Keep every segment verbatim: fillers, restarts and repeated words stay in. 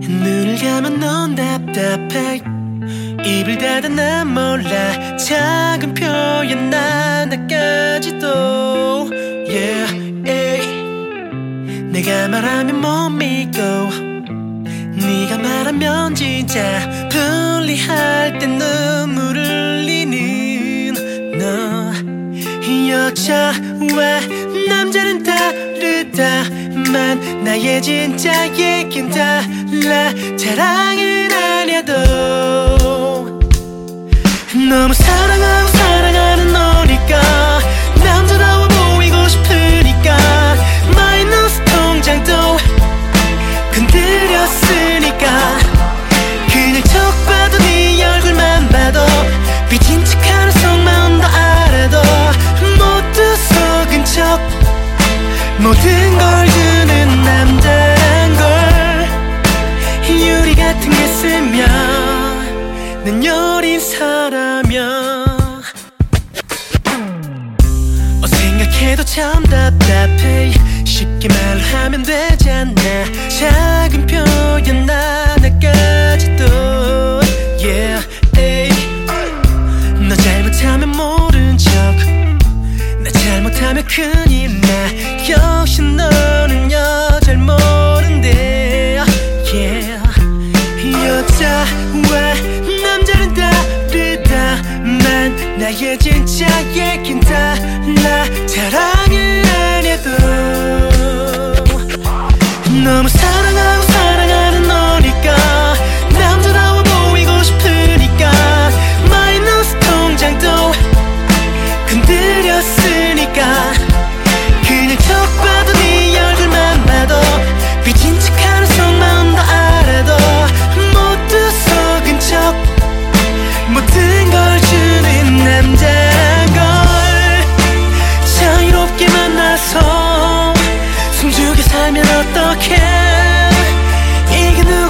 눈을 감은 넌 답답해. 입을 닫아 난 몰라. 작은 표현 하나까지도 yeah, yeah. 내가 말하면 못 믿고 네가 말하면 진짜 불리할 땐 눈물 흘리는 너. 여자와 남자는 다르다만 나의 진짜 얘긴 달라. 자랑은 아니어도 너무 사랑하고 사랑하는 너니까 남자다워 보이고 싶으니까 마이너스 통장도 건드렸으니까 그냥 척 봐도 네 얼굴만 봐도 삐진 척하는 속마음도 알아도 모두 속은 척 모든 걸 주는 남자란 걸. 유리 같은 게 쓰면 난 여린 사람이야. 어 생각해도 참 답답해. 쉽게 말하면 되잖아. 작은 표현 하나까지도 yeah, hey. 너 잘못하면 모른 척 나 잘못하면 큰일 나. 역시 너는 여잘 모른대 yeah. 여자와 남자는 다르다만 나의 진짜 얘긴 달라. 자랑은 아니어도 너무 사랑하고 사랑하는 너니까 남자다워 보이고 싶으니까 마이너스 통장도 건드렸으니까 그냥 척 봐도 네 얼굴만 봐도 삐진 척하는 속마음도 알아도 모두 속은 척 모든 걸 주는 남자란 걸. 자유롭게 만나서 숨죽여 살면 어떡해. 이게 누구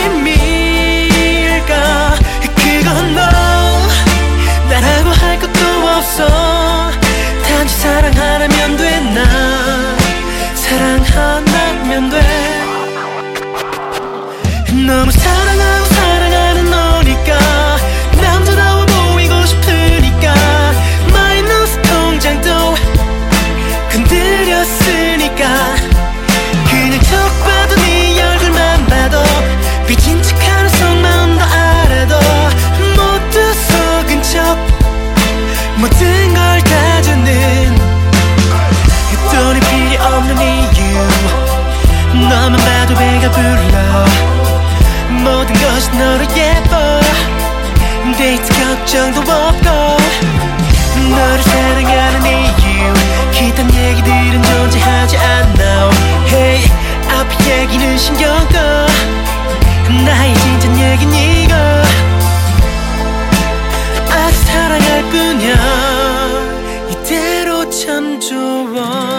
책임일까. 그건 너 나라고 할 것도 없어. 단지 사랑 하나면 돼. 나 사랑 하나면 돼. 너무 사랑하고 사랑하는 너니까 남자다워 보이고 싶으니까 마이너스 통장도 건드렸으니까 그냥 척 봐도 네 얼굴만 봐도 삐진 척하는 속마음도 알아도 모두 속은 척 모든 걸 다 주는 돈이 필요 없는 이유. 너만 봐도 배가 불러. 모든 것이 너로 예뻐. 데이트 걱정도 없고 너를 사랑하는 이유. 기탄 얘기들은 존재하지 않아. Hey 앞 얘기는 신경 꺼. 나의 진짜 얘긴 이거. 아직 사랑할 뿐이야. 이대로 참 좋아.